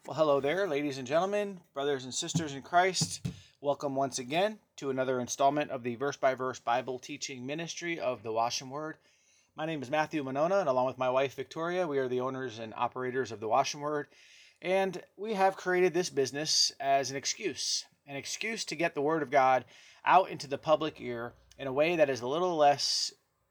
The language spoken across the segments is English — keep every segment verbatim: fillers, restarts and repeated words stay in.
Well, hello there, ladies and gentlemen, brothers and sisters in Christ. Welcome once again to another installment of the verse by verse Bible teaching ministry of the Wash and Word. My name is Matthew Monona, and along with my wife Victoria, we are the owners and operators of the Wash and Word. And we have created this business as an excuse, an excuse to get the Word of God out into the public ear in a way that is a little less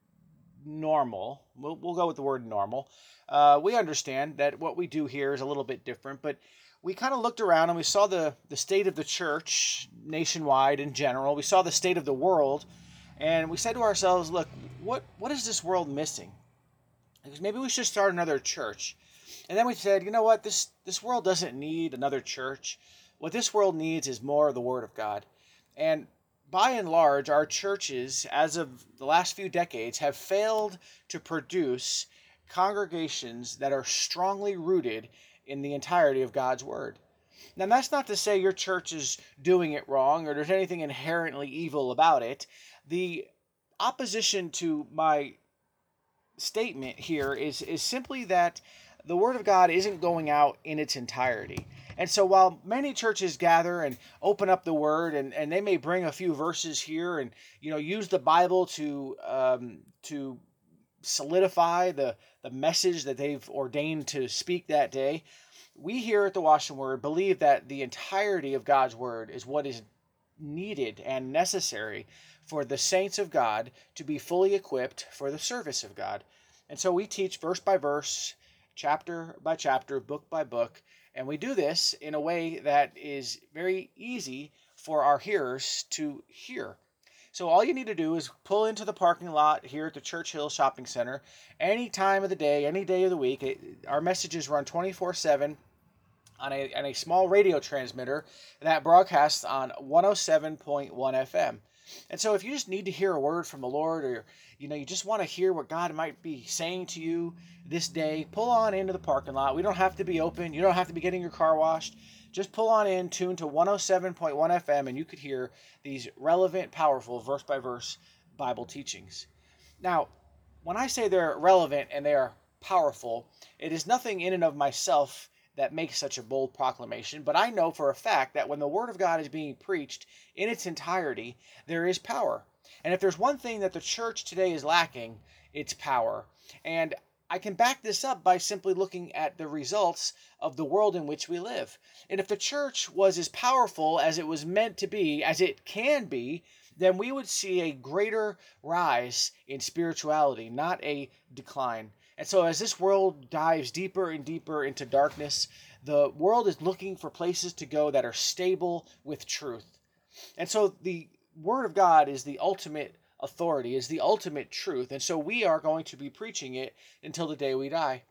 normal. We'll, we'll go with the word normal. Uh, we understand that what we do here is a little bit different, but we kind of looked around and we saw the, the state of the church nationwide in general. We saw the state of the world, and we said to ourselves, look, what, what is this world missing? Because maybe we should start another church. And then we said, you know what, this, this world doesn't need another church. What this world needs is more of the Word of God. And by and large, our churches, as of the last few decades, have failed to produce congregations that are strongly rooted in the entirety of God's Word. Now, that's not to say your church is doing it wrong or there's anything inherently evil about it. The opposition to my statement here is, is simply that the Word of God isn't going out in its entirety. And so while many churches gather and open up the Word, and, and they may bring a few verses here and you know use the Bible to um, to solidify the, the message that they've ordained to speak that day, we here at the Wash and Word believe that the entirety of God's Word is what is needed and necessary for the saints of God to be fully equipped for the service of God. And so we teach verse by verse, chapter by chapter, book by book, and we do this in a way that is very easy for our hearers to hear. So all you need to do is pull into the parking lot here at the Church Hill Shopping Center any time of the day, any day of the week. It, our messages run twenty-four seven on a, on a small radio transmitter that broadcasts on one oh seven point one F M. And so if you just need to hear a word from the Lord, or you know you just want to hear what God might be saying to you this day, pull on into the parking lot. We don't have to be open. You don't have to be getting your car washed. Just pull on in, tune to one oh seven point one F M, and you could hear these relevant, powerful, verse-by-verse Bible teachings. Now, when I say they're relevant and they are powerful, it is nothing in and of myself that makes such a bold proclamation, but I know for a fact that when the Word of God is being preached in its entirety, there is power. And if there's one thing that the church today is lacking, it's power. And I can back this up by simply looking at the results of the world in which we live. And if the church was as powerful as it was meant to be, as it can be, then we would see a greater rise in spirituality, not a decline. And so as this world dives deeper and deeper into darkness, the world is looking for places to go that are stable with truth. And so the Word of God is the ultimate authority, is the ultimate truth. And so we are going to be preaching it until the day we die.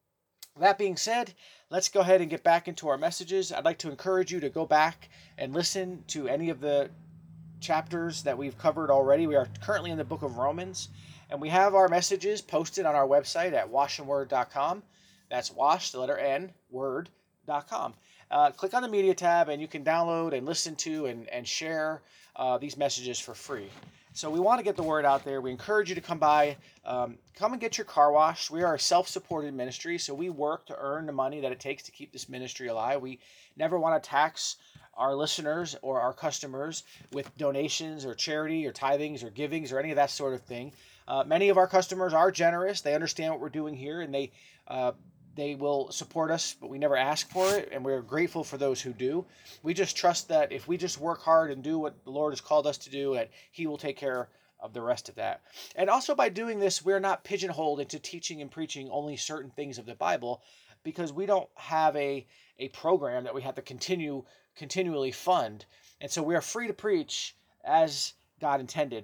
That being said, let's go ahead and get back into our messages. I'd like to encourage you to go back and listen to any of the chapters that we've covered already. We are currently in the book of Romans, and we have our messages posted on our website at wash and word dot com. That's wash, the letter N, word dot com. Uh, click on the media tab, and you can download and listen to and, and share uh, these messages for free. So we want to get the word out there. We encourage you to come by, um, come and get your car washed. We are a self-supported ministry, so we work to earn the money that it takes to keep this ministry alive. We never want to tax our listeners or our customers with donations or charity or tithings or givings or any of that sort of thing. Uh, many of our customers are generous. They understand what we're doing here, and they uh, they will support us, but we never ask for it, and we're grateful for those who do. We just trust that if we just work hard and do what the Lord has called us to do, that He will take care of the rest of that. And also by doing this, we're not pigeonholed into teaching and preaching only certain things of the Bible, because we don't have a, a program that we have to continue continually fund. And so we are free to preach as God intended.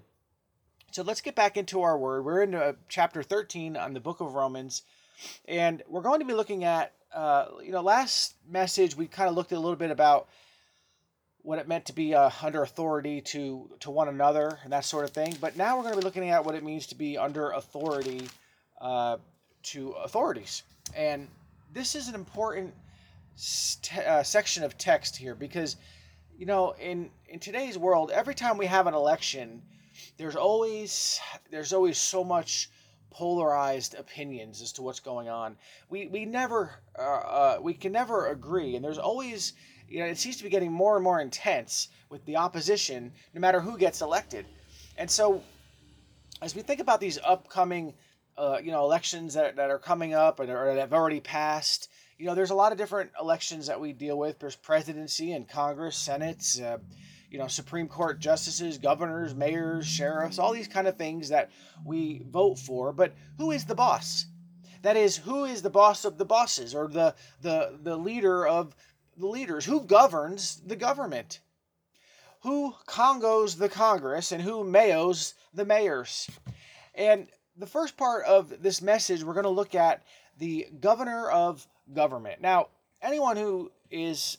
So let's get back into our word. We're in uh, chapter thirteen on the book of Romans, and we're going to be looking at, uh, you know, last message we kind of looked at a little bit about what it meant to be uh, under authority to, to one another and that sort of thing. But now we're going to be looking at what it means to be under authority uh, to authorities. And this is an important st- uh, section of text here because, you know, in, in today's world, every time we have an election, there's always there's always so much polarized opinions as to what's going on. We we never uh, uh, we can never agree, and there's always, you know, it seems to be getting more and more intense with the opposition, no matter who gets elected. And so, as we think about these upcoming, uh, you know, elections that that are coming up and or that have already passed, you know, there's a lot of different elections that we deal with. There's presidency and Congress, Senate, uh, you know, Supreme Court justices, governors, mayors, sheriffs, all these kind of things that we vote for. But who is the boss? That is, who is the boss of the bosses, or the the the leader of the leaders? Who governs the government? Who congos the Congress, and who mayos the mayors? And the first part of this message, we're going to look at the governor of government. Now, anyone who is,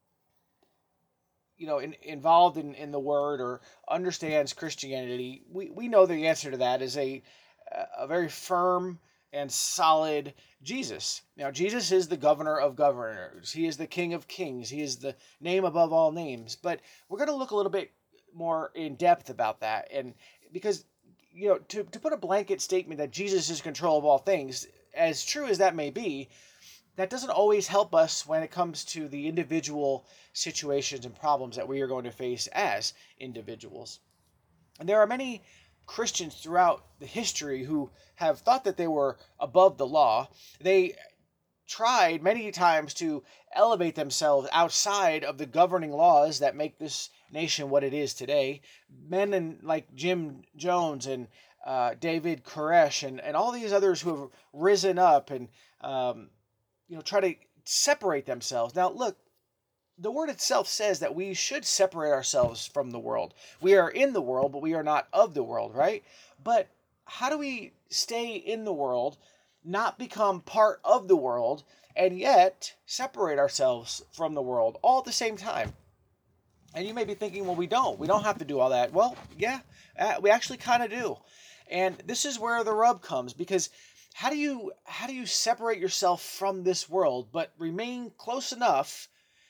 you know, in, involved in, in the word or understands Christianity, we, we know the answer to that is a a very firm and solid Jesus. Now, Jesus is the governor of governors. He is the King of kings. He is the name above all names. But we're going to look a little bit more in depth about that. And because, you know, to, to put a blanket statement that Jesus is in control of all things, as true as that may be, that doesn't always help us when it comes to the individual situations and problems that we are going to face as individuals. And there are many Christians throughout the history who have thought that they were above the law. They tried many times to elevate themselves outside of the governing laws that make this nation what it is today. Men and like Jim Jones and uh, David Koresh and, and all these others who have risen up and um, you know try to separate themselves. Now, look, the word itself says that we should separate ourselves from the world. We are in the world, but we are not of the world, right? But how do we stay in the world, not become part of the world, and yet separate ourselves from the world all at the same time? And you may be thinking, well, we don't. We don't have to do all that. Well, yeah, uh, we actually kind of do. And this is where the rub comes, because how do you how do you separate yourself from this world, but remain close enough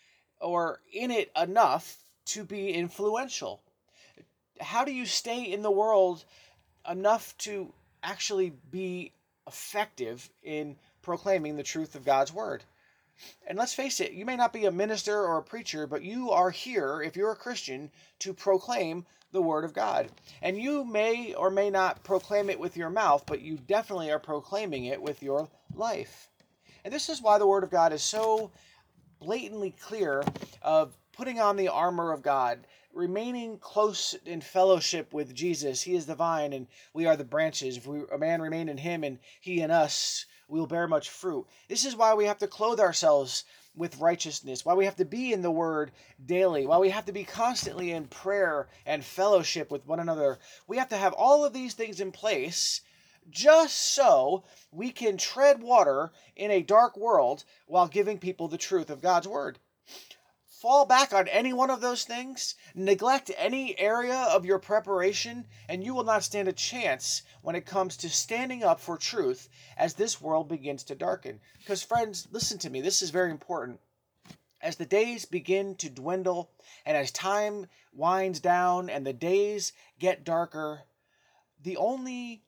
or in it enough to be influential? How do you stay in the world enough to actually be effective in proclaiming the truth of God's word? And let's face it, you may not be a minister or a preacher, but you are here, if you're a Christian, to proclaim the word of God. And you may or may not proclaim it with your mouth, but you definitely are proclaiming it with your life. And this is why the word of God is so blatantly clear of putting on the armor of God, remaining close in fellowship with Jesus. He is the vine and we are the branches. If we, a man remain in him and he in us, we will bear much fruit. This is why we have to clothe ourselves with righteousness, why we have to be in the word daily, why we have to be constantly in prayer and fellowship with one another. We have to have all of these things in place just so we can tread water in a dark world while giving people the truth of God's word. Fall back on any one of those things, neglect any area of your preparation, and you will not stand a chance when it comes to standing up for truth as this world begins to darken. Because friends, listen to me, this is very important. As the days begin to dwindle, and as time winds down and the days get darker, the only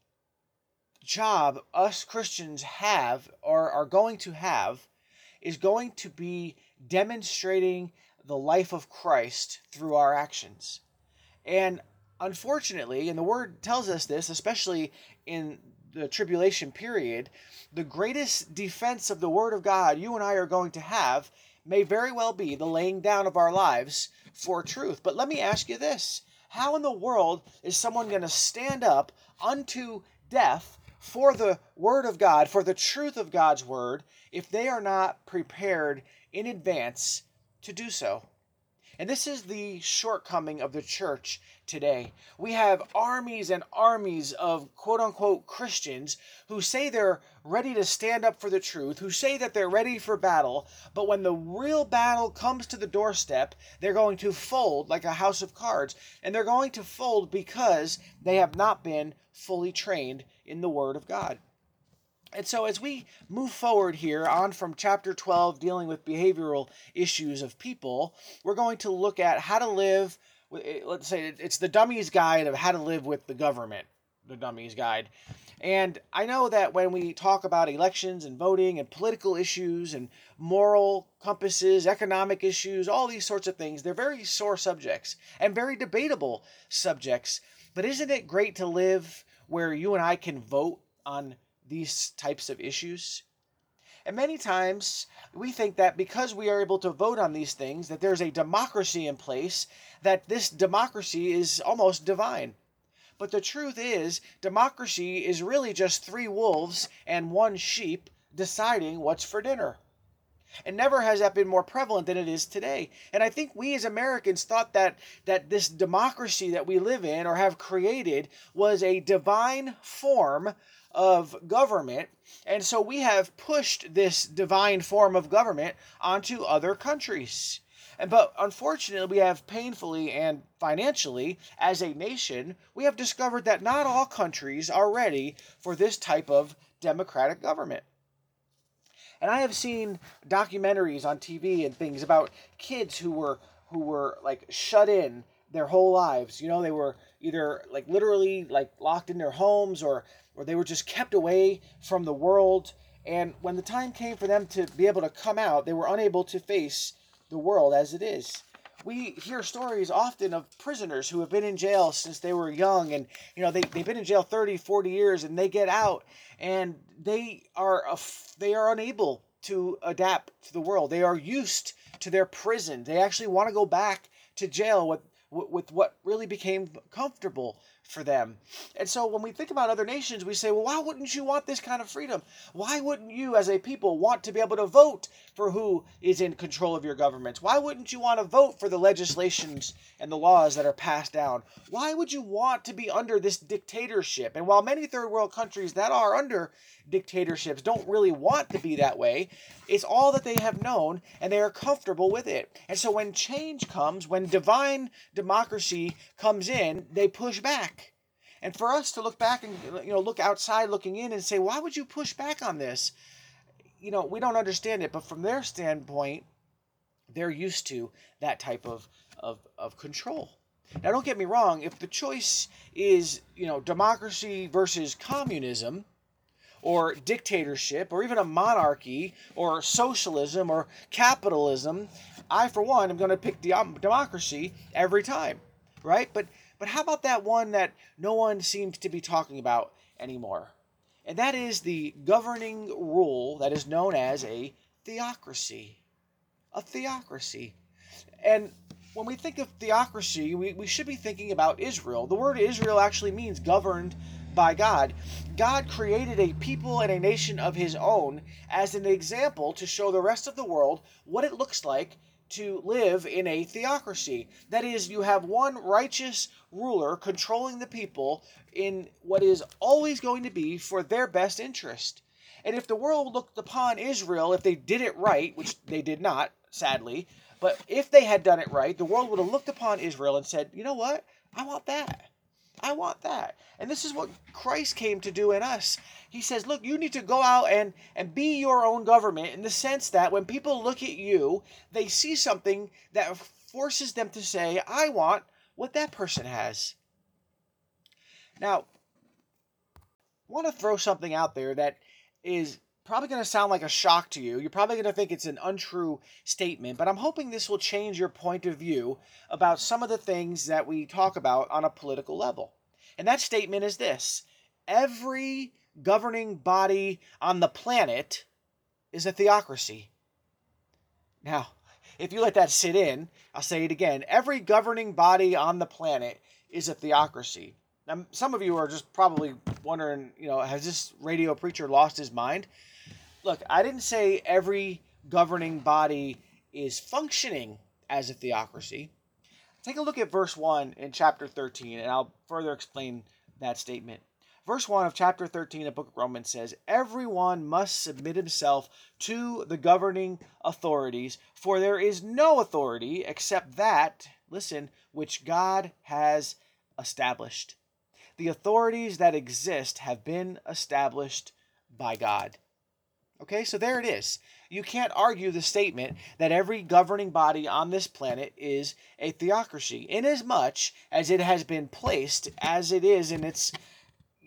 job us Christians have or are going to have is going to be demonstrating the life of Christ through our actions. And unfortunately, and the word tells us this, especially in the tribulation period, the greatest defense of the word of God you and I are going to have may very well be the laying down of our lives for truth. But let me ask you this: how in the world is someone going to stand up unto death for the word of God, for the truth of God's word, if they are not prepared in advance to do so? And this is the shortcoming of the church today. We have armies and armies of quote-unquote Christians who say they're ready to stand up for the truth, who say that they're ready for battle, but when the real battle comes to the doorstep, they're going to fold like a house of cards. And they're going to fold because they have not been fully trained in the Word of God. And so as we move forward here on from chapter twelve, dealing with behavioral issues of people, we're going to look at how to live, let's say it's the dummy's guide of how to live with the government. the Dummy's Guide. And I know that when we talk about elections and voting and political issues and moral compasses, economic issues, all these sorts of things, they're very sore subjects and very debatable subjects. But isn't it great to live where you and I can vote on these types of issues? And many times we think that because we are able to vote on these things, that there's a democracy in place, that this democracy is almost divine. But the truth is, democracy is really just three wolves and one sheep deciding what's for dinner. And never has that been more prevalent than it is today. And I think we as Americans thought that, that this democracy that we live in or have created was a divine form of government. And so we have pushed this divine form of government onto other countries. And but unfortunately, we have painfully and financially, as a nation, we have discovered that not all countries are ready for this type of democratic government. And I have seen documentaries on T V and things about kids who were who were like shut in their whole lives. You know, they were either like literally like locked in their homes, or or they were just kept away from the world. And when the time came for them to be able to come out, they were unable to face the world as it is. We hear stories often of prisoners who have been in jail since they were young, and you know they, they've been in jail thirty, forty years, and they get out and they are they are unable to adapt to the world. They are used to their prison. They actually want to go back to jail with with what really became comfortable for them. And so when we think about other nations, we say, well, why wouldn't you want this kind of freedom? Why wouldn't you as a people want to be able to vote for who is in control of your governments? Why wouldn't you want to vote for the legislations and the laws that are passed down? Why would you want to be under this dictatorship? And while many third world countries that are under dictatorships don't really want to be that way, it's all that they have known, and they are comfortable with it. And so when change comes, when divine democracy comes in, they push back. And for us to look back and, you know, look outside looking in and say, why would you push back on this? You know, we don't understand it, but from their standpoint, they're used to that type of, of, of control. Now, don't get me wrong, if the choice is, you know, democracy versus communism, or dictatorship, or even a monarchy, or socialism, or capitalism, I, for one, am going to pick de- democracy every time, right? But but how about that one that no one seems to be talking about anymore? And that is the governing rule that is known as a theocracy. A theocracy. And when we think of theocracy, we, we should be thinking about Israel. The word Israel actually means governed by God. God created a people and a nation of his own as an example to show the rest of the world what it looks like to live in a theocracy. That is, you have one righteous ruler controlling the people in what is always going to be for their best interest. And if the world looked upon Israel, if they did it right, which they did not, sadly, but if they had done it right, the world would have looked upon Israel and said, you know what? I want that. I want that. And this is what Christ came to do in us. He says, look, you need to go out and, and be your own government, in the sense that when people look at you, they see something that forces them to say, I want what that person has. Now, I want to throw something out there that is probably going to sound like a shock to you. You're probably going to think it's an untrue statement, but I'm hoping this will change your point of view about some of the things that we talk about on a political level. And that statement is this: every governing body on the planet is a theocracy. Now, if you let that sit in, I'll say it again. Every governing body on the planet is a theocracy. Now, some of you are just probably wondering, you know, has this radio preacher lost his mind? Look, I didn't say every governing body is functioning as a theocracy. Take a look at verse one in chapter thirteen, and I'll further explain that statement. Verse one of chapter thirteen of the book of Romans says, everyone must submit himself to the governing authorities, for there is no authority except that, listen, which God has established. The authorities that exist have been established by God. Okay, so there it is. You can't argue the statement that every governing body on this planet is a theocracy, inasmuch as it has been placed as it is in its,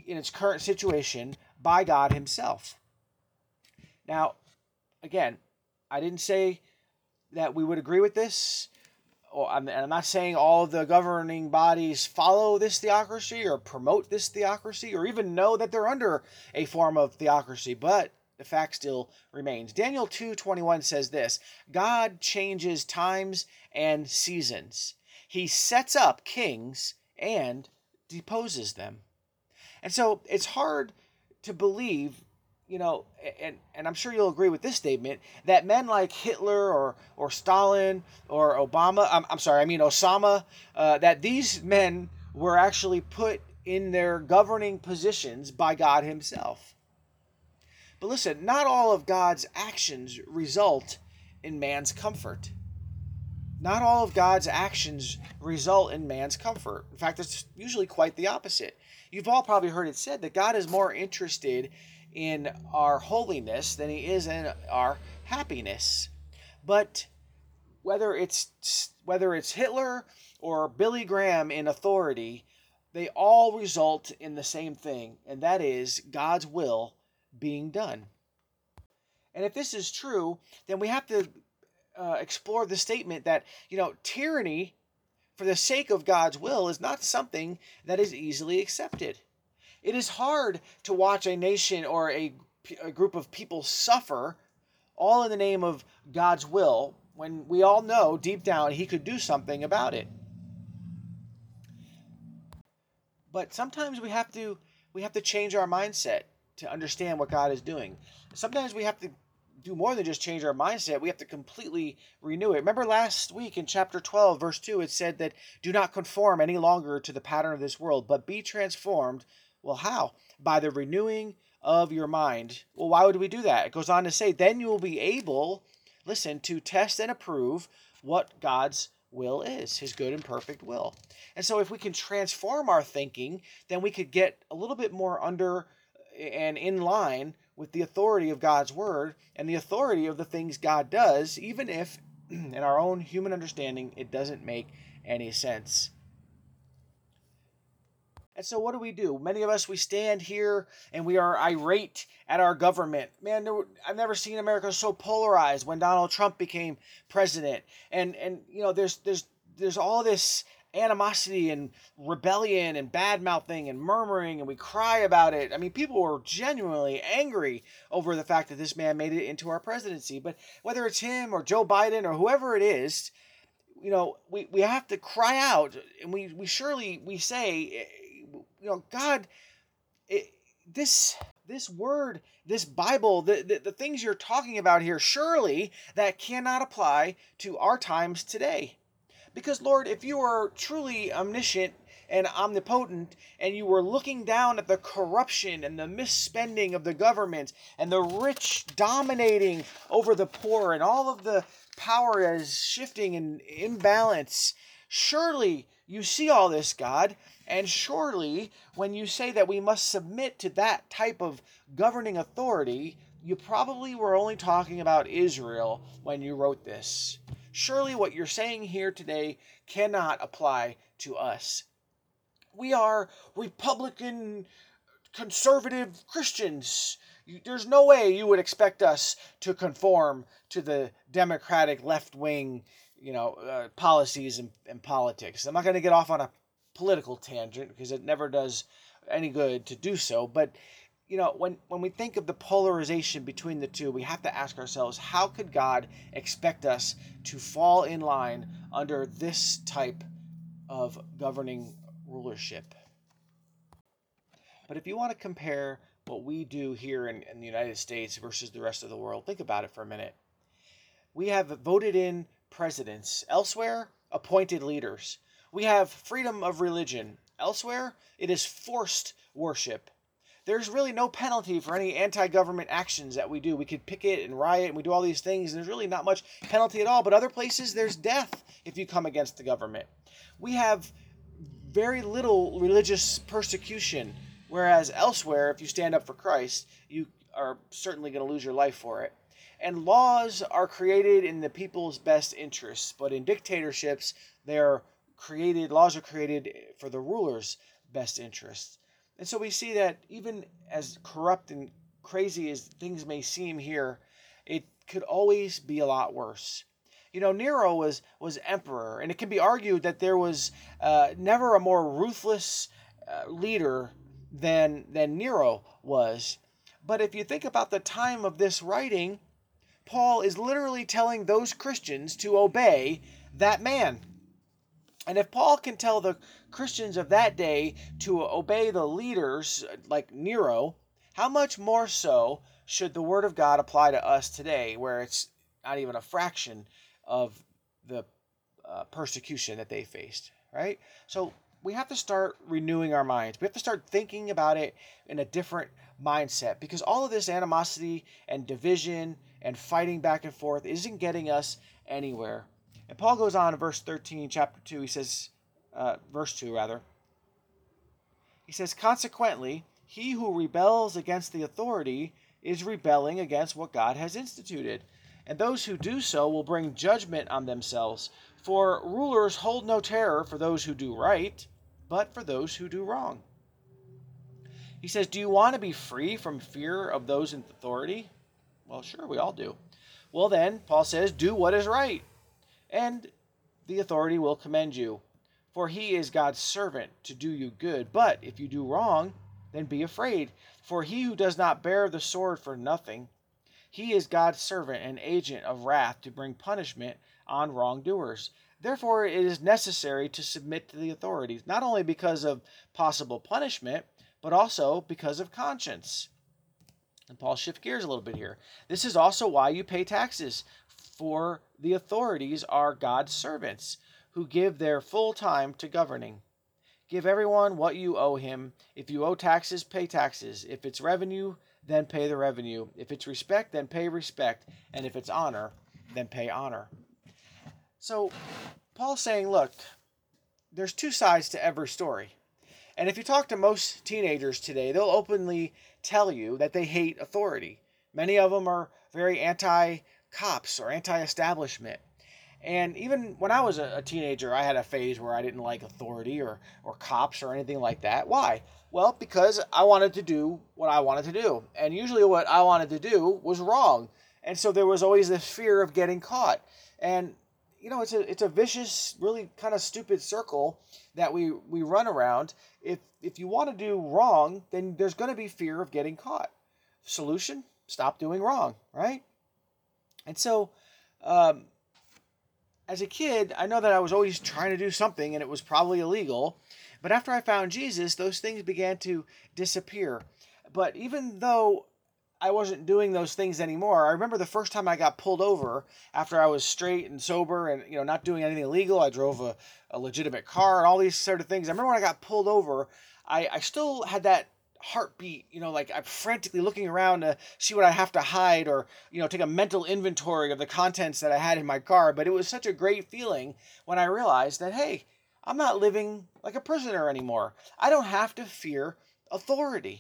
in its current situation by God himself. Now, again, I didn't say that we would agree with this. Or I'm, and I'm not saying all of the governing bodies follow this theocracy or promote this theocracy or even know that they're under a form of theocracy, but the fact still remains. Daniel two twenty-one says this: God changes times and seasons. He sets up kings and deposes them. And so it's hard to believe, you know, and, and I'm sure you'll agree with this statement, that men like Hitler or, or Stalin or Obama, I'm, I'm sorry, I mean Osama, uh, that these men were actually put in their governing positions by God himself. But listen, not all of God's actions result in man's comfort. Not all of God's actions result in man's comfort. In fact, it's usually quite the opposite. You've all probably heard it said that God is more interested in our holiness than he is in our happiness. But whether it's whether it's Hitler or Billy Graham in authority, they all result in the same thing, and that is God's will being done. And if this is true, then we have to uh, explore the statement that, you know, tyranny for the sake of God's will is not something that is easily accepted. It is hard to watch a nation or a, a group of people suffer all in the name of God's will when we all know deep down he could do something about it. But sometimes we have to we have to change our mindset to understand what God is doing. Sometimes we have to do more than just change our mindset. We have to completely renew it. Remember last week in chapter twelve, verse two, it said that do not conform any longer to the pattern of this world, but be transformed. Well, how? By the renewing of your mind. Well, why would we do that? It goes on to say, then you will be able, listen, to test and approve what God's will is, his good and perfect will. And so if we can transform our thinking, then we could get a little bit more under and in line with the authority of God's word and the authority of the things God does, even if in our own human understanding it doesn't make any sense. And so what do we do? Many of us, we stand here and we are irate at our government. Man, I've never seen America so polarized when Donald Trump became president. And, and you know, there's there's there's all this animosity and rebellion and bad-mouthing and murmuring, and we cry about it. I mean, people were genuinely angry over the fact that this man made it into our presidency. But whether it's him or Joe Biden or whoever it is, you know, we, we have to cry out, and we, we surely, we say, you know, God, it, this this word, this Bible, the, the, the things you're talking about here, surely that cannot apply to our times today. Because, Lord, if you are truly omniscient and omnipotent, and you were looking down at the corruption and the misspending of the government and the rich dominating over the poor and all of the power that is shifting in imbalance, surely you see all this, God, and surely when you say that we must submit to that type of governing authority, you probably were only talking about Israel when you wrote this. Surely what you're saying here today cannot apply to us. We are Republican, conservative Christians. There's no way you would expect us to conform to the Democratic left-wing, you know, uh, policies and, and politics. I'm not going to get off on a political tangent because it never does any good to do so. But, you know, when, when we think of the polarization between the two, we have to ask ourselves, how could God expect us to fall in line under this type of governing rulership? But if you want to compare what we do here in, in the United States versus the rest of the world, think about it for a minute. We have voted in presidents. Elsewhere, appointed leaders. We have freedom of religion. Elsewhere, it is forced worship. There's really no penalty for any anti-government actions that we do. We could picket and riot and we do all these things, and there's really not much penalty at all. But other places, there's death if you come against the government. We have very little religious persecution, whereas elsewhere, if you stand up for Christ, you are certainly going to lose your life for it. And laws are created in the people's best interests, but in dictatorships, they are created, laws are created for the ruler's best interests. And so we see that even as corrupt and crazy as things may seem here, it could always be a lot worse. You know, Nero was was emperor, and it can be argued that there was uh, never a more ruthless uh, leader than than Nero was. But if you think about the time of this writing, Paul is literally telling those Christians to obey that man. And if Paul can tell the Christians of that day to obey the leaders like Nero, how much more so should the Word of God apply to us today, where it's not even a fraction of the uh, persecution that they faced, right? So we have to start renewing our minds. We have to start thinking about it in a different mindset, because all of this animosity and division and fighting back and forth isn't getting us anywhere. And Paul goes on in verse thirteen, chapter two, he says, uh, verse two rather, he says, consequently, he who rebels against the authority is rebelling against what God has instituted. And those who do so will bring judgment on themselves. For rulers hold no terror for those who do right, but for those who do wrong. He says, do you want to be free from fear of those in authority? Well, sure, we all do. Well then, Paul says, do what is right, and the authority will commend you. For he is God's servant to do you good. But if you do wrong, then be afraid. For he who does not bear the sword for nothing, he is God's servant and agent of wrath to bring punishment on wrongdoers. Therefore, it is necessary to submit to the authorities, not only because of possible punishment, but also because of conscience. And Paul shifts gears a little bit here. This is also why you pay taxes, for the authorities are God's servants who give their full time to governing. Give everyone what you owe him. If you owe taxes, pay taxes. If it's revenue, then pay the revenue. If it's respect, then pay respect. And if it's honor, then pay honor. So Paul's saying, look, there's two sides to every story. And if you talk to most teenagers today, they'll openly tell you that they hate authority. Many of them are very anti-cops or anti-establishment. And even when I was a teenager, I had a phase where I didn't like authority or, or cops or anything like that. Why? Well, because I wanted to do what I wanted to do. And usually what I wanted to do was wrong. And so there was always this fear of getting caught. And, you know, it's a it's a vicious, really kind of stupid circle that we, we run around. If, if you want to do wrong, then there's going to be fear of getting caught. Solution? Stop doing wrong, right? And so... Um, As a kid, I know that I was always trying to do something and it was probably illegal. But after I found Jesus, those things began to disappear. But even though I wasn't doing those things anymore, I remember the first time I got pulled over after I was straight and sober and, you know, not doing anything illegal. I drove a, a legitimate car and all these sort of things. I remember when I got pulled over, I, I still had that heartbeat, you know, like I'm frantically looking around to see what I have to hide or, you know, take a mental inventory of the contents that I had in my car. But it was such a great feeling when I realized that, hey, I'm not living like a prisoner anymore. I don't have to fear authority.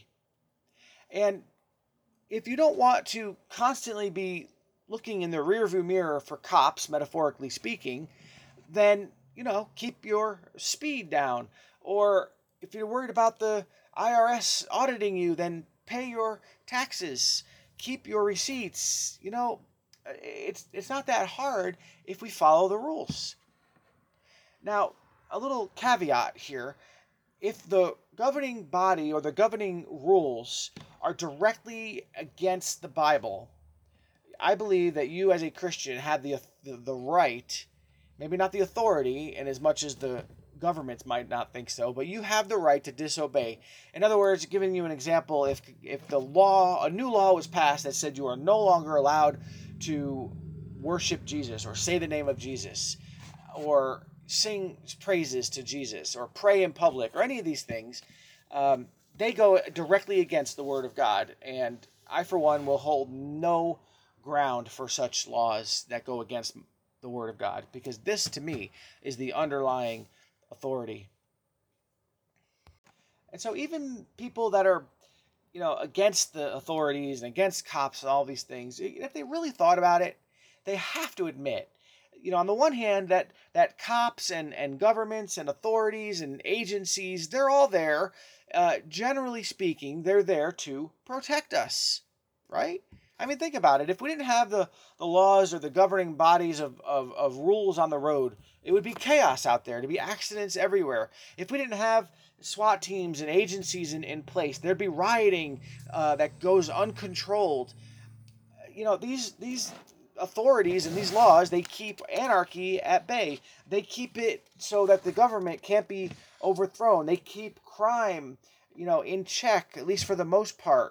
And if you don't want to constantly be looking in the rearview mirror for cops, metaphorically speaking, then, you know, keep your speed down. Or if you're worried about the I R S auditing you, then pay your taxes, keep your receipts. You know, it's it's not that hard if we follow the rules. Now, a little caveat here. If the governing body or the governing rules are directly against the Bible, I believe that you as a Christian have the the, the right, maybe not the authority, and as much as the governments might not think so, but you have the right to disobey. In other words, giving you an example, if if the law, a new law was passed that said you are no longer allowed to worship Jesus or say the name of Jesus or sing praises to Jesus or pray in public or any of these things, um, they go directly against the Word of God. And I, for one, will hold no ground for such laws that go against the Word of God, because this, to me, is the underlying authority. And so even people that are, you know, against the authorities and against cops and all these things, if they really thought about it, they have to admit, you know, on the one hand, that that cops and, and governments and authorities and agencies, they're all there uh, generally speaking, they're there to protect us, right? I mean, think about it. If we didn't have the, the laws or the governing bodies of, of, of rules on the road, it would be chaos out there. There'd be accidents everywhere. If we didn't have SWAT teams and agencies in, in place, there'd be rioting uh, that goes uncontrolled. You know, these these authorities and these laws, they keep anarchy at bay. They keep it so that the government can't be overthrown. They keep crime, you know, in check, at least for the most part.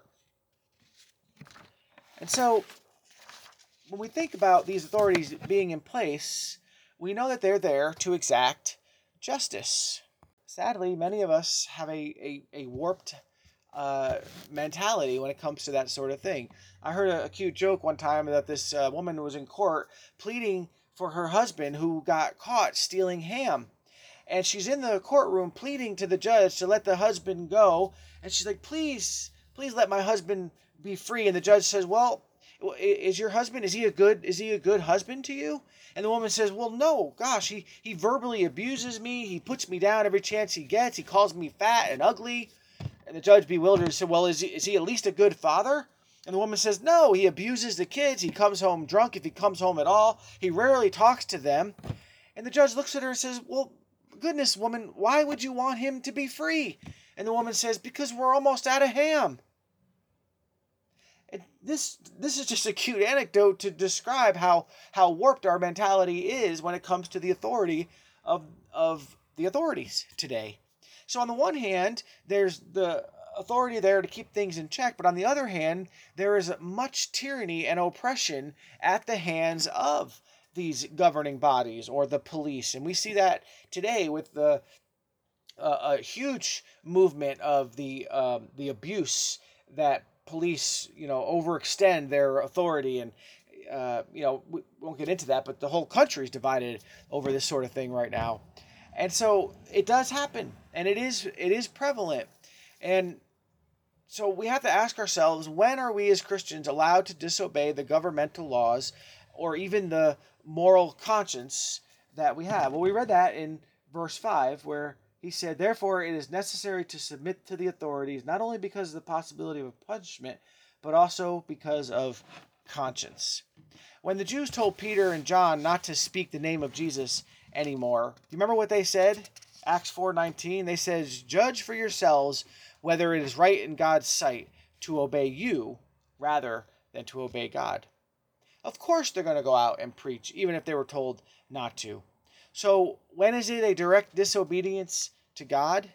And so, when we think about these authorities being in place, we know that they're there to exact justice. Sadly, many of us have a, a, a warped uh, mentality when it comes to that sort of thing. I heard a, a cute joke one time that this uh, woman was in court pleading for her husband who got caught stealing ham. And she's in the courtroom pleading to the judge to let the husband go. And she's like, please, please let my husband be free. And the judge says, well, is your husband, is he a good, is he a good husband to you? And the woman says, well, no, gosh, he, he verbally abuses me. He puts me down every chance he gets. He calls me fat and ugly. And the judge, bewildered, said, well, is he, is he at least a good father? And the woman says, no, he abuses the kids. He comes home drunk if he comes home at all. He rarely talks to them. And the judge looks at her and says, well, goodness, woman, why would you want him to be free? And the woman says, because we're almost out of ham. And this this is just a cute anecdote to describe how, how warped our mentality is when it comes to the authority of, of the authorities today. So on the one hand, there's the authority there to keep things in check, but on the other hand, there is much tyranny and oppression at the hands of these governing bodies or the police. And we see that today with the uh, a huge movement of the um, the abuse that police, you know, overextend their authority. And uh, you know, we won't get into that, but the whole country is divided over this sort of thing right now. And so it does happen, and it is it is prevalent. And so we have to ask ourselves, when are we as Christians allowed to disobey the governmental laws or even the moral conscience that we have? Well, we read that in verse five, where he said, therefore it is necessary to submit to the authorities, not only because of the possibility of punishment, but also because of conscience. When the Jews told Peter and John not to speak the name of Jesus anymore, you remember what they said? Acts four nineteen, they says, judge for yourselves whether it is right in God's sight to obey you rather than to obey God. Of course they're going to go out and preach, even if they were told not to. So when is it a direct disobedience to God?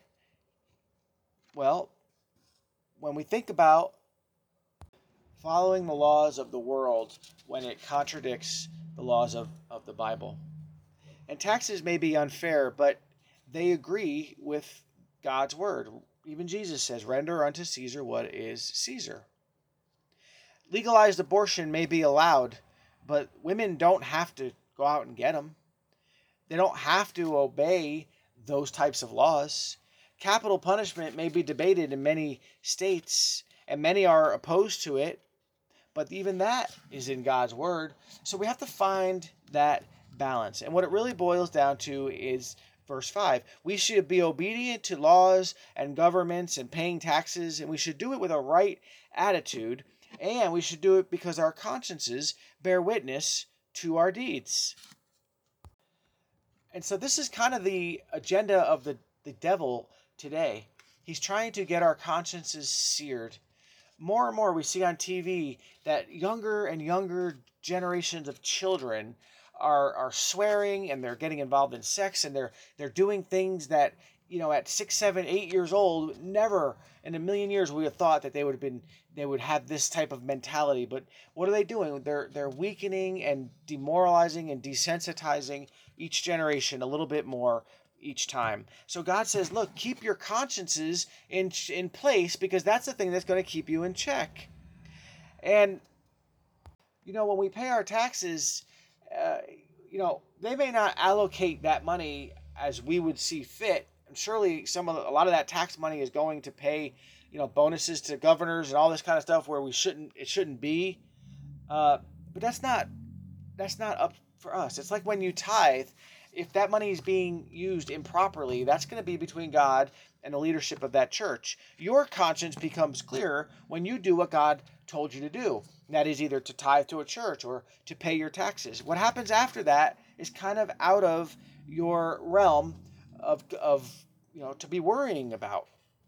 Well, when we think about following the laws of the world when it contradicts the laws of, of the Bible. And taxes may be unfair, but they agree with God's word. Even Jesus says, render unto Caesar what is Caesar. Legalized abortion may be allowed, but women don't have to go out and get them. They don't have to obey those types of laws. Capital punishment may be debated in many states, and many are opposed to it, but even that is in God's word. So we have to find that balance. And what it really boils down to is verse five. We should be obedient to laws and governments and paying taxes, and we should do it with a right attitude, and we should do it because our consciences bear witness to our deeds. And so this is kind of the agenda of the, the devil today. He's trying to get our consciences seared. More and more we see on T V that younger and younger generations of children are are swearing, and they're getting involved in sex, and they're they're doing things that, you know, at six, seven, eight years old, never in a million years we would have thought that they would have been they would have this type of mentality. But what are they doing? They're they're weakening and demoralizing and desensitizing each generation a little bit more each time. So God says, look, keep your consciences in in place, because that's the thing that's going to keep you in check. And you know, when we pay our taxes, uh, you know, they may not allocate that money as we would see fit. And surely some of the, a lot of that tax money is going to pay, you know, bonuses to governors and all this kind of stuff where we shouldn't it shouldn't be. Uh, but that's not that's not up for us. It's like when you tithe, if that money is being used improperly, that's going to be between God and the leadership of that church. Your conscience becomes clearer when you do what God told you to do. And that is either to tithe to a church or to pay your taxes. What happens after that is kind of out of your realm of, of you know, to be worrying about.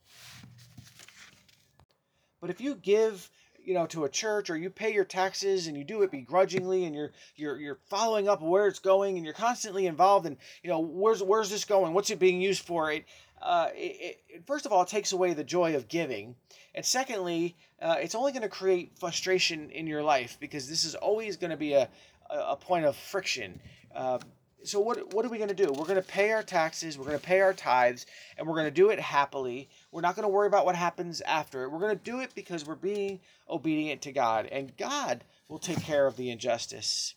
But if you give, you know, to a church, or you pay your taxes and you do it begrudgingly, and you're you're you're following up where it's going, and you're constantly involved in, you know, where's where's this going? What's it being used for? It, uh, it, it first of all, it takes away the joy of giving, and secondly, uh, it's only going to create frustration in your life, because this is always going to be a a point of friction. Uh, So what what are we going to do? We're going to pay our taxes, we're going to pay our tithes, and we're going to do it happily. We're not going to worry about what happens after it. We're going to do it because we're being obedient to God, and God will take care of the injustice.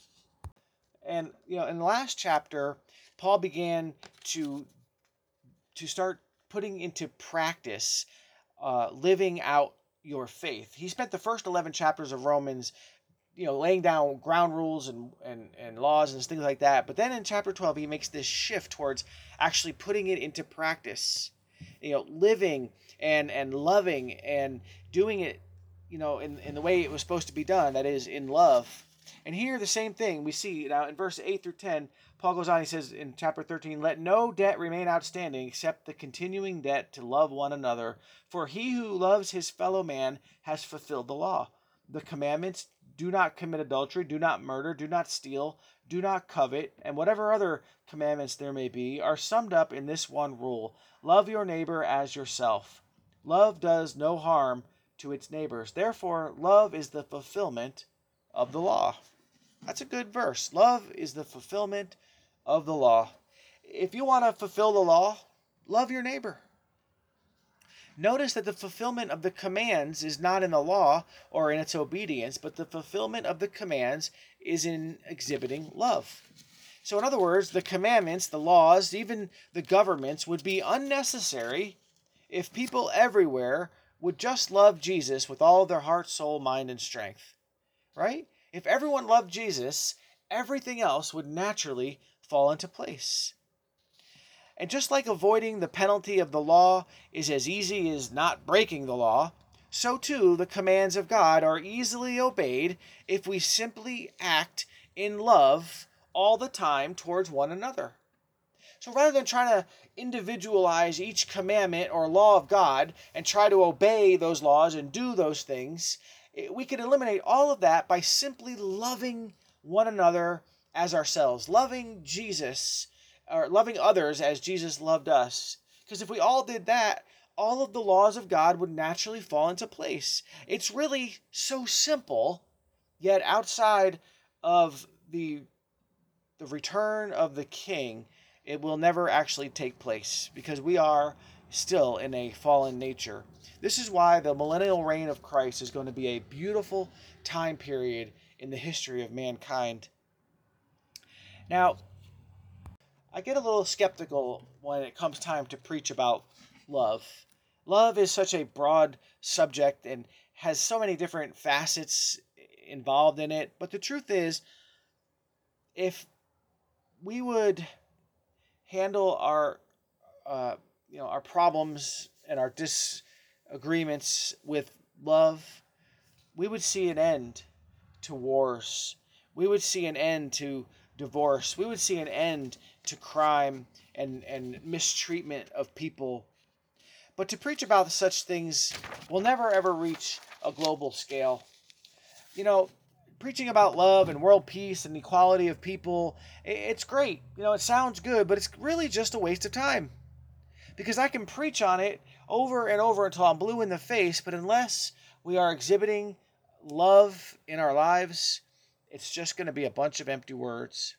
And you know, in the last chapter, Paul began to to start putting into practice uh, living out your faith. He spent the first eleven chapters of Romans, you know, laying down ground rules and, and, and laws and things like that. But then in chapter twelve, he makes this shift towards actually putting it into practice, you know, living and, and loving and doing it, you know, in, in the way it was supposed to be done, that is, in love. And here, the same thing we see now in verse eight through ten. Paul goes on, he says in chapter thirteen, "Let no debt remain outstanding except the continuing debt to love one another. For he who loves his fellow man has fulfilled the law. The commandments: do not commit adultery, do not murder, do not steal, do not covet, and whatever other commandments there may be, are summed up in this one rule: love your neighbor as yourself. Love does no harm to its neighbors. Therefore, love is the fulfillment of the law." That's a good verse. Love is the fulfillment of the law. If you want to fulfill the law, love your neighbor. Notice that the fulfillment of the commands is not in the law or in its obedience, but the fulfillment of the commands is in exhibiting love. So in other words, the commandments, the laws, even the governments would be unnecessary if people everywhere would just love Jesus with all their heart, soul, mind, and strength. Right? If everyone loved Jesus, everything else would naturally fall into place. And just like avoiding the penalty of the law is as easy as not breaking the law, so too the commands of God are easily obeyed if we simply act in love all the time towards one another. So rather than trying to individualize each commandment or law of God and try to obey those laws and do those things, we can eliminate all of that by simply loving one another as ourselves, loving Jesus, or loving others as Jesus loved us. Because if we all did that, all of the laws of God would naturally fall into place. It's really so simple, yet outside of the, the return of the King, it will never actually take place, because we are still in a fallen nature. This is why the millennial reign of Christ is going to be a beautiful time period in the history of mankind. Now, I get a little skeptical when it comes time to preach about love. Love is such a broad subject and has so many different facets involved in it. But the truth is, if we would handle our, uh, you know, our problems and our disagreements with love, we would see an end to wars. We would see an end to divorce. We would see an end to crime and, and mistreatment of people. But to preach about such things will never ever reach a global scale. You know, preaching about love and world peace and equality of people, it's great. You know, it sounds good, but it's really just a waste of time. Because I can preach on it over and over until I'm blue in the face, but unless we are exhibiting love in our lives, it's just going to be a bunch of empty words.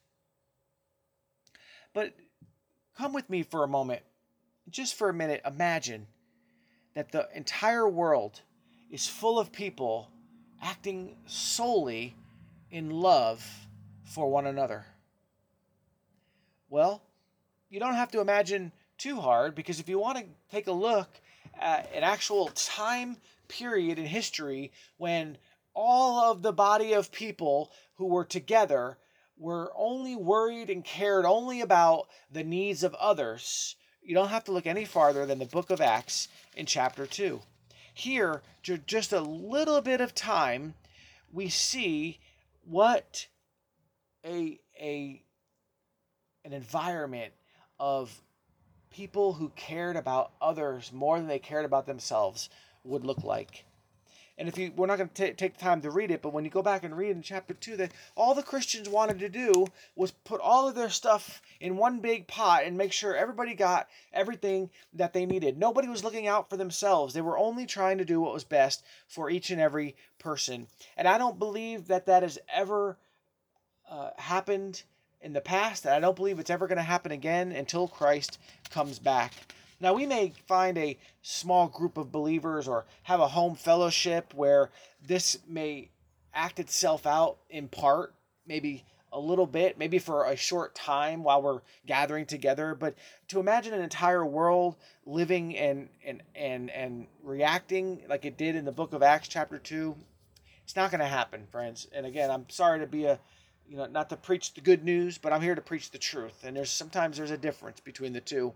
But come with me for a moment. Just for a minute, imagine that the entire world is full of people acting solely in love for one another. Well, you don't have to imagine too hard, because if you want to take a look at an actual time period in history when all of the body of people who were together were only worried and cared only about the needs of others, you don't have to look any farther than the book of Acts in chapter two. Here, just a little bit of time, we see what a, a an environment of people who cared about others more than they cared about themselves would look like. And if you, we're not going to take the time to read it, but when you go back and read in chapter two, that all the Christians wanted to do was put all of their stuff in one big pot and make sure everybody got everything that they needed. Nobody was looking out for themselves. They were only trying to do what was best for each and every person. And I don't believe that that has ever uh, happened in the past, and I don't believe it's ever going to happen again until Christ comes back. Now, we may find a small group of believers or have a home fellowship where this may act itself out in part, maybe a little bit, maybe for a short time while we're gathering together. But to imagine an entire world living and and and, and reacting like it did in the book of Acts chapter two, it's not going to happen, friends. And again, I'm sorry to be a, you know, not to preach the good news, but I'm here to preach the truth. And there's sometimes there's a difference between the two.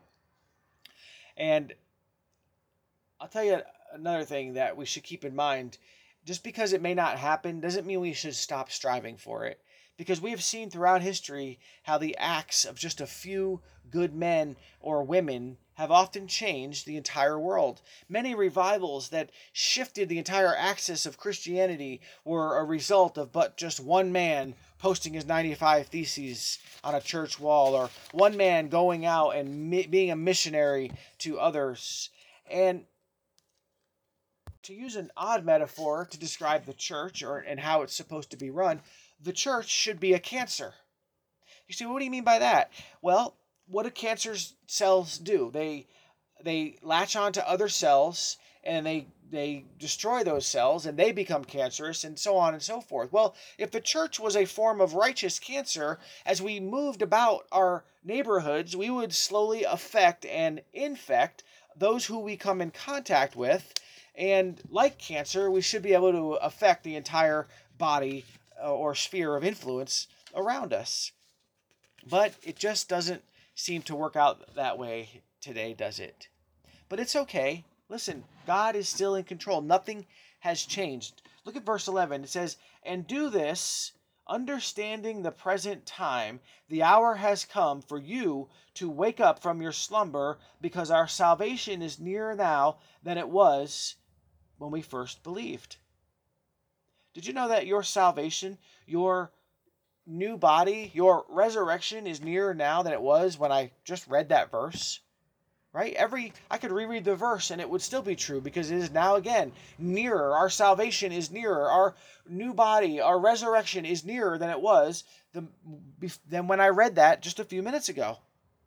And I'll tell you another thing that we should keep in mind. Just because it may not happen doesn't mean we should stop striving for it. Because we have seen throughout history how the acts of just a few good men or women have often changed the entire world. Many revivals that shifted the entire axis of Christianity were a result of but just one man posting his ninety-five Theses on a church wall, or one man going out and mi- being a missionary to others. And to use an odd metaphor to describe the church or and how it's supposed to be run, the church should be a cancer. You see, what do you mean by that? Well, what do cancer cells do? They they latch onto other cells and they they destroy those cells and they become cancerous, and so on and so forth. Well, if the church was a form of righteous cancer, as we moved about our neighborhoods, we would slowly affect and infect those who we come in contact with. And like cancer, we should be able to affect the entire body or sphere of influence around us. But it just doesn't seem to work out that way today, does it? But it's okay. Listen, God is still in control. Nothing has changed. Look at verse eleven. It says, "And do this, understanding the present time, the hour has come for you to wake up from your slumber, because our salvation is nearer now than it was when we first believed." Did you know that your salvation, your new body, your resurrection is nearer now than it was when I just read that verse? Right? Every I could reread the verse and it would still be true, because it is now again nearer. Our salvation is nearer. Our new body, our resurrection is nearer than it was the, than when I read that just a few minutes ago.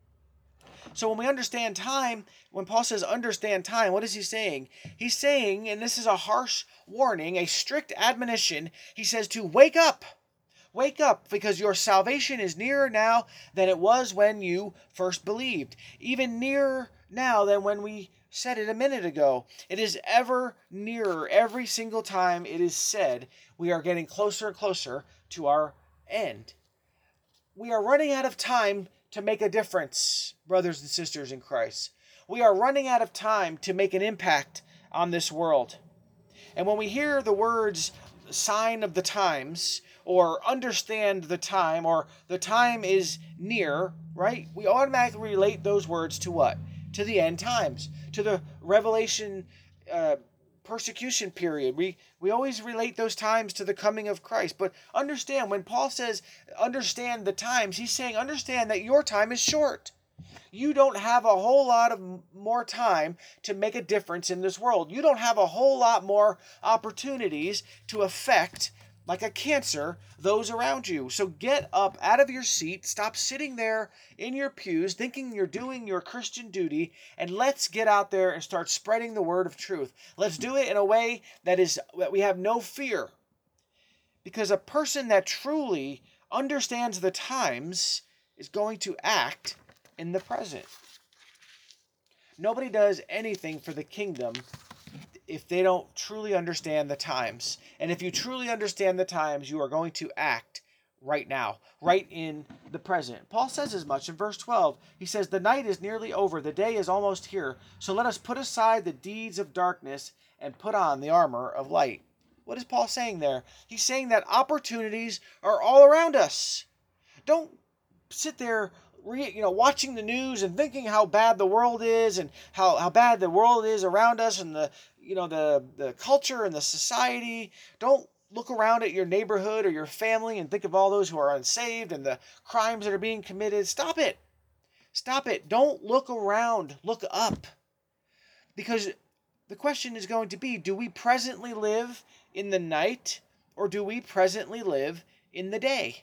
So when we understand time, when Paul says understand time, what is he saying? He's saying, and this is a harsh warning, a strict admonition, he says to wake up. Wake up, because your salvation is nearer now than it was when you first believed. Even nearer now than when we said it a minute ago. It is ever nearer. Every single time it is said, we are getting closer and closer to our end. We are running out of time to make a difference, brothers and sisters in Christ. We are running out of time to make an impact on this world. And when we hear the words sign of the times, or understand the time, or the time is near, right? We automatically relate those words to what? To the end times, to the Revelation uh, persecution period. We we always relate those times to the coming of Christ. But understand, when Paul says understand the times, he's saying understand that your time is short. You don't have a whole lot of more time to make a difference in this world. You don't have a whole lot more opportunities to affect, like a cancer, those around you. So get up out of your seat, stop sitting there in your pews thinking you're doing your Christian duty, and let's get out there and start spreading the word of truth. Let's do it in a way that is that we have no fear. Because a person that truly understands the times is going to act in the present. Nobody does anything for the kingdom if they don't truly understand the times. And if you truly understand the times, you are going to act right now, right in the present. Paul says as much in verse twelve. He says, "The night is nearly over, the day is almost here. So let us put aside the deeds of darkness and put on the armor of light." What is Paul saying there? He's saying that opportunities are all around us. Don't sit there, you know, watching the news and thinking how bad the world is and how, how bad the world is around us and the, you know, the, the culture and the society. Don't look around at your neighborhood or your family and think of all those who are unsaved and the crimes that are being committed. Stop it. Stop it. Don't look around. Look up. Because the question is going to be, do we presently live in the night or do we presently live in the day?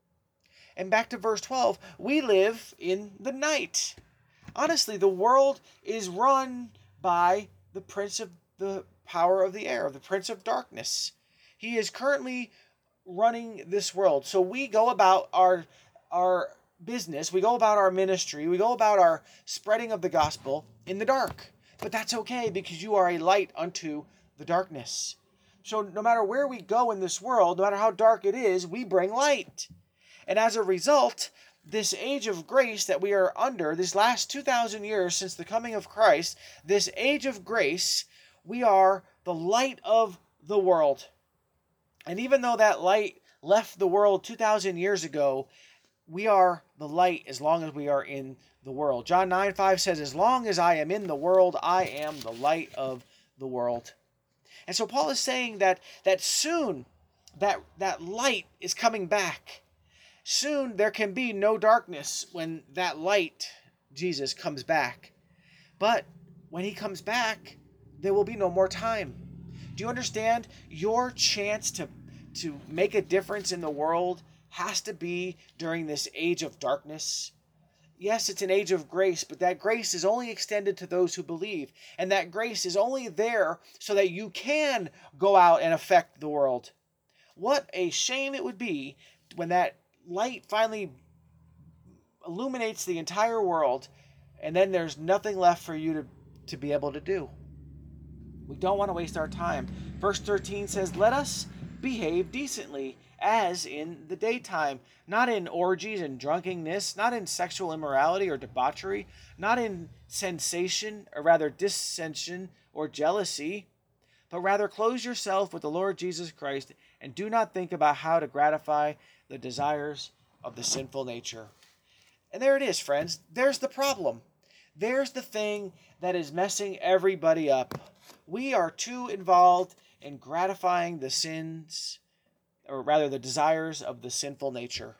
And back to verse twelve, we live in the night. Honestly, the world is run by the prince of the power of the air, the prince of darkness. He is currently running this world. So we go about our our business, we go about our ministry, we go about our spreading of the gospel in the dark. But that's okay because you are a light unto the darkness. So no matter where we go in this world, no matter how dark it is, we bring light. And as a result, this age of grace that we are under, this last two thousand years since the coming of Christ, this age of grace, we are the light of the world. And even though that light left the world two thousand years ago, we are the light as long as we are in the world. John nine five says, "As long as I am in the world, I am the light of the world." And so Paul is saying that, that soon that, that light is coming back. Soon there can be no darkness when that light, Jesus, comes back. But when he comes back, there will be no more time. Do you understand? Your chance to, to make a difference in the world has to be during this age of darkness. Yes, it's an age of grace, but that grace is only extended to those who believe. And that grace is only there so that you can go out and affect the world. What a shame it would be when that light finally illuminates the entire world and then there's nothing left for you to, to be able to do. We don't want to waste our time. Verse thirteen says, "Let us behave decently as in the daytime, not in orgies and drunkenness, not in sexual immorality or debauchery, not in sensation, or rather dissension or jealousy, but rather clothe yourself with the Lord Jesus Christ and do not think about how to gratify the desires of the sinful nature." And there it is, friends. There's the problem. There's the thing that is messing everybody up. We are too involved in gratifying the sins, or rather the desires of the sinful nature.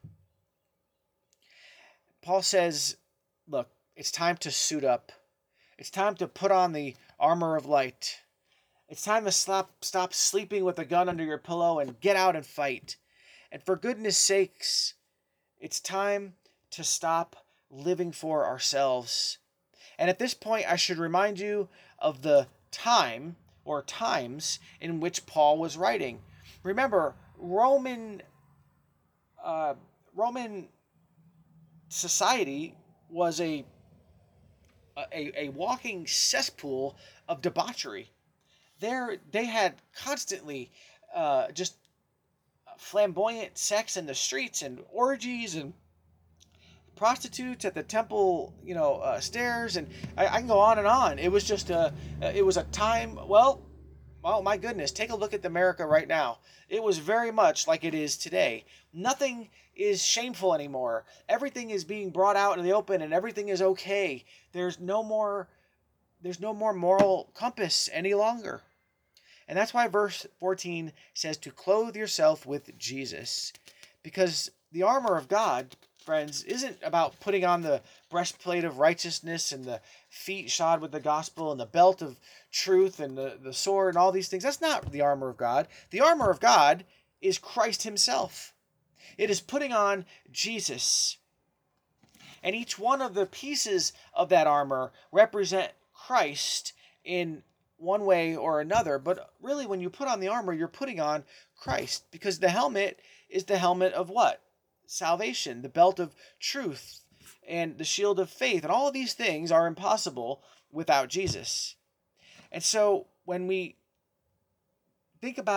Paul says, look, it's time to suit up. It's time to put on the armor of light. It's time to stop, stop sleeping with a gun under your pillow and get out and fight. And for goodness sakes, it's time to stop living for ourselves. And at this point, I should remind you of the time or times in which Paul was writing. Remember, Roman uh, Roman society was a, a a walking cesspool of debauchery. There, they had constantly uh, just flamboyant sex in the streets and orgies and prostitutes at the temple, you know, uh, stairs, and I, I can go on and on. It was just a, it was a time. Well, oh my goodness, take a look at America right now. It was very much like it is today. Nothing is shameful anymore. Everything is being brought out in the open, and everything is okay. There's no more, there's no more moral compass any longer. And that's why verse fourteen says to clothe yourself with Jesus, because the armor of God, friends, isn't about putting on the breastplate of righteousness and the feet shod with the gospel and the belt of truth and the, the sword and all these things. That's not the armor of God. The armor of God is Christ himself. It is putting on Jesus. And each one of the pieces of that armor represent Christ in one way or another. But really, when you put on the armor, you're putting on Christ, because the helmet is the helmet of what? Salvation, the belt of truth, and the shield of faith. And all of these things are impossible without Jesus. And so when we think about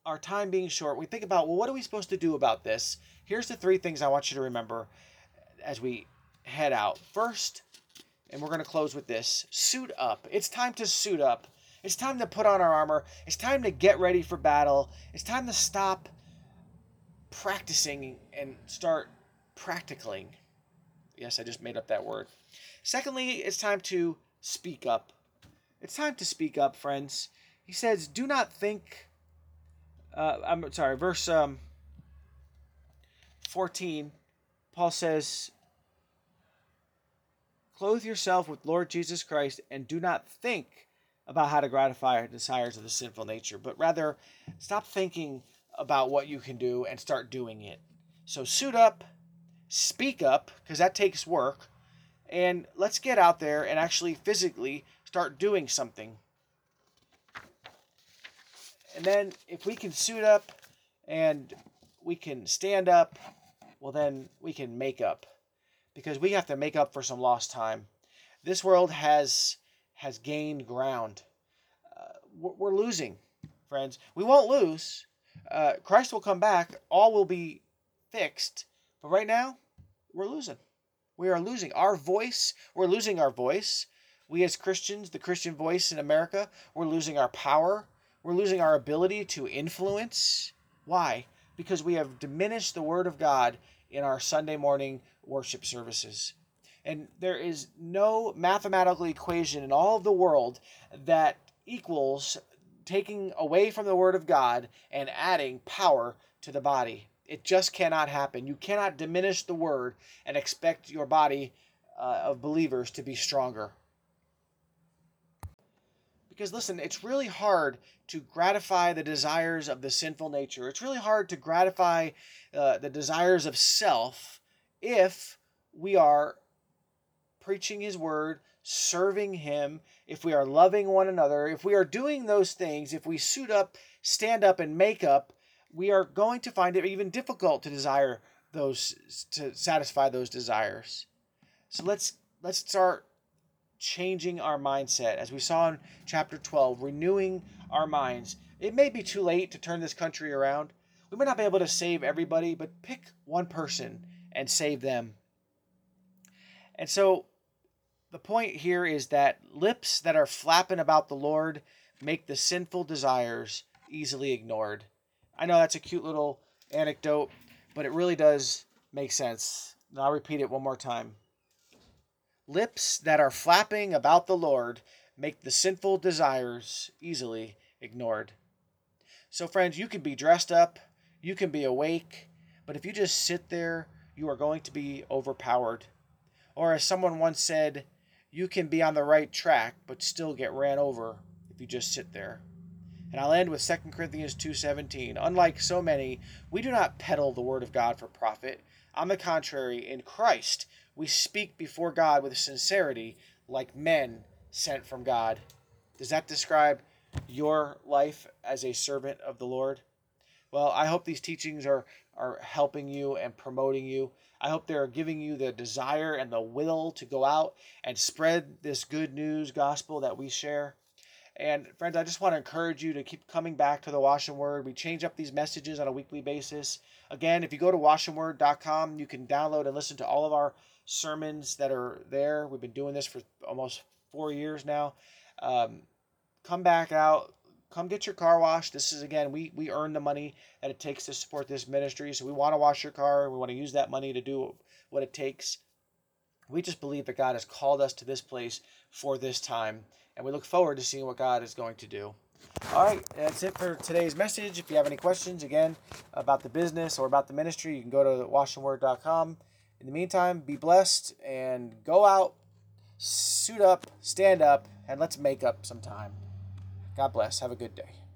our time being short, we think about, well, what are we supposed to do about this? Here's the three things I want you to remember as we head out. First, and we're going to close with this, suit up. It's time to suit up. It's time to put on our armor. It's time to get ready for battle. It's time to stop practicing and start practicaling. Yes, I just made up that word. Secondly, it's time to speak up. It's time to speak up, friends. He says, do not think, uh, I'm sorry, verse um, fourteen, Paul says, clothe yourself with Lord Jesus Christ and do not think about how to gratify the desires of the sinful nature, but rather stop thinking about what you can do and start doing it. So suit up, speak up, because that takes work, and let's get out there and actually physically start doing something. And then if we can suit up and we can stand up, well then we can make up, because we have to make up for some lost time. This world has has gained ground. Uh, we're, we're losing, friends. We won't lose. Uh, Christ will come back. All will be fixed. But right now, we're losing. We are losing our voice. We're losing our voice. We as Christians, the Christian voice in America, we're losing our power. We're losing our ability to influence. Why? Because we have diminished the Word of God in our Sunday morning worship services. And there is no mathematical equation in all of the world that equals taking away from the Word of God and adding power to the body. It just cannot happen. You cannot diminish the Word and expect your body uh, of believers to be stronger. Because listen, it's really hard to gratify the desires of the sinful nature. It's really hard to gratify uh, the desires of self if we are preaching His Word, serving Him, if we are loving one another, if we are doing those things, if we suit up, stand up, and make up, we are going to find it even difficult to desire those, to satisfy those desires. So let's let's start changing our mindset, as we saw in chapter twelve, renewing our minds. It may be too late to turn this country around. We may not be able to save everybody, but pick one person and save them. And so the point here is that lips that are flapping about the Lord make the sinful desires easily ignored. I know that's a cute little anecdote, but it really does make sense. And I'll repeat it one more time. Lips that are flapping about the Lord make the sinful desires easily ignored. So friends, you can be dressed up, you can be awake, but if you just sit there, you are going to be overpowered. Or as someone once said, you can be on the right track, but still get ran over if you just sit there. And I'll end with Second Corinthians two seventeen. Unlike so many, we do not peddle the word of God for profit. On the contrary, in Christ, we speak before God with sincerity, like men sent from God. Does that describe your life as a servant of the Lord? Well, I hope these teachings are, are helping you and promoting you. I hope they're giving you the desire and the will to go out and spread this good news gospel that we share. And friends, I just want to encourage you to keep coming back to the Wash and Word. We change up these messages on a weekly basis. Again, if you go to wash and word dot com, you can download and listen to all of our sermons that are there. We've been doing this for almost four years now. Um, come back out. Come get your car washed. This is, again, we, we earn the money that it takes to support this ministry. So we want to wash your car. We want to use that money to do what it takes. We just believe that God has called us to this place for this time. And we look forward to seeing what God is going to do. All right, that's it for today's message. If you have any questions, again, about the business or about the ministry, you can go to wash and word dot com. In the meantime, be blessed and go out, suit up, stand up, and let's make up some time. God bless. Have a good day.